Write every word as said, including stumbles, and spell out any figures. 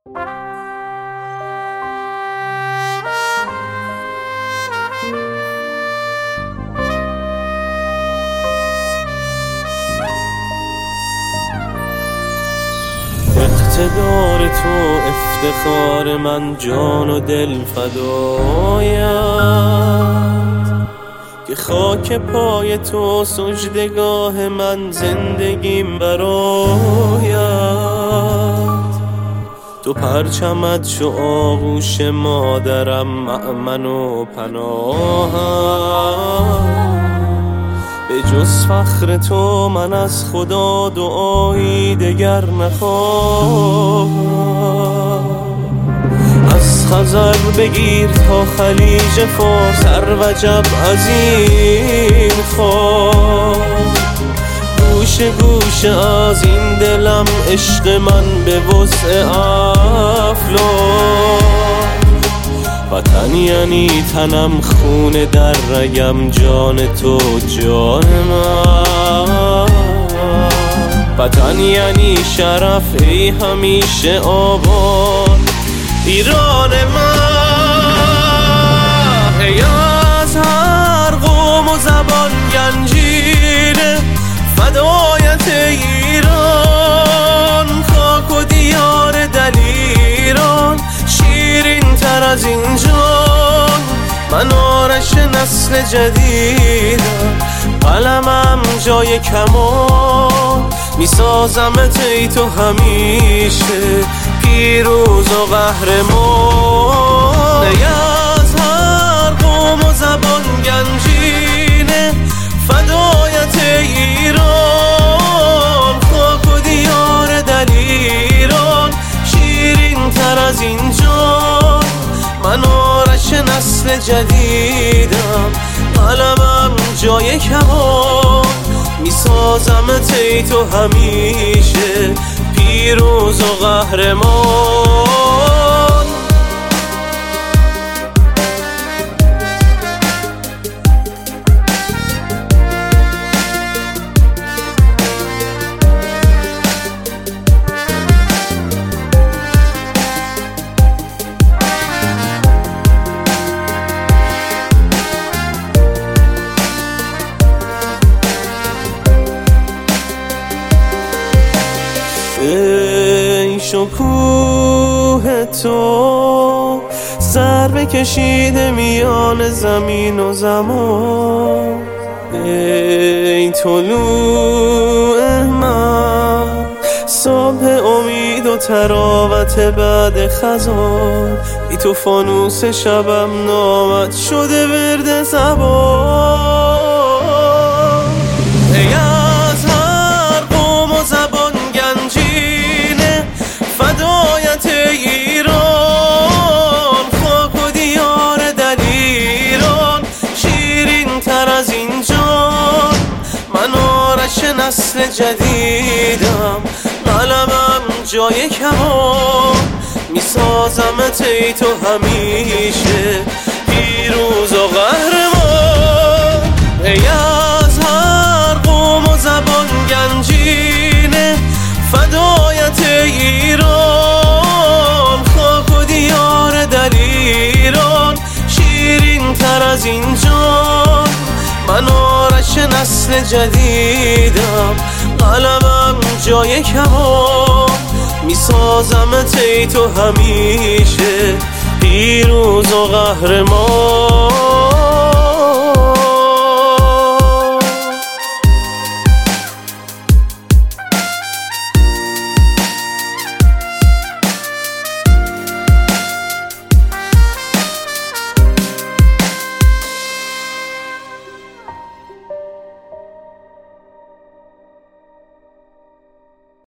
اقتدار تو افتخار من، جان و دل فدایت، که خاک پای تو سجدگاه من، زندگیم برایت. تو پرچمت شو آغوش مادرم، مأمن و پناهم. به جز فخر تو من از خدا دعایی دگر نخواهم. از خزر بگیر تا خلیج فارس، هر وجب از این خواست. گوشه گوشه از این دلم عشق من به وسع افلاک. وطن یعنی تنم، خون در رگم، جان تو جان من. وطن یعنی شرف، ای همیشه آباد ایران من. ای از هر قوم و زبان گنجینه، فدایت ایران. خاک و دیار دلیران، شیرین تر از این جان. من آرش نسل جدیدم، قلمم جای کمان. میسازمت ای تو همیشه پیروز و قهرمان. ای از هر قوم و زبان گنجینه، فدایت ایران. خاک و دیار دلیران، شیرین تر از این جان. من آرش نسل جدیدم، قلمم جای کمان. میسازمت ای تو همیشه پیروز و قهرمان. ای شکوه تو، سر بکشیده میان زمین و زمان. ای طلوع من، صبح امید و تراوت بعد خزان. ای تو فانوس شبم، نامت شده ورد زبان. ای از هر قوم و زبان گنجینه، فدایت ایران. خاک و دیار دلیران، شیرین تر از این جان. من آرش نسل جدیدم، قلمم جای کمان. میسازمت ای تو همیشه پیروز و قهرمان. ای از هر قوم و زبان گنجینه، فدایت ایران. خاک و دیار دلیران، شیرین تر از این جان. من آرش نسل جدیدم، قلمم جای کمان. میسازمت ای تو همیشه پیروز و قهرمان.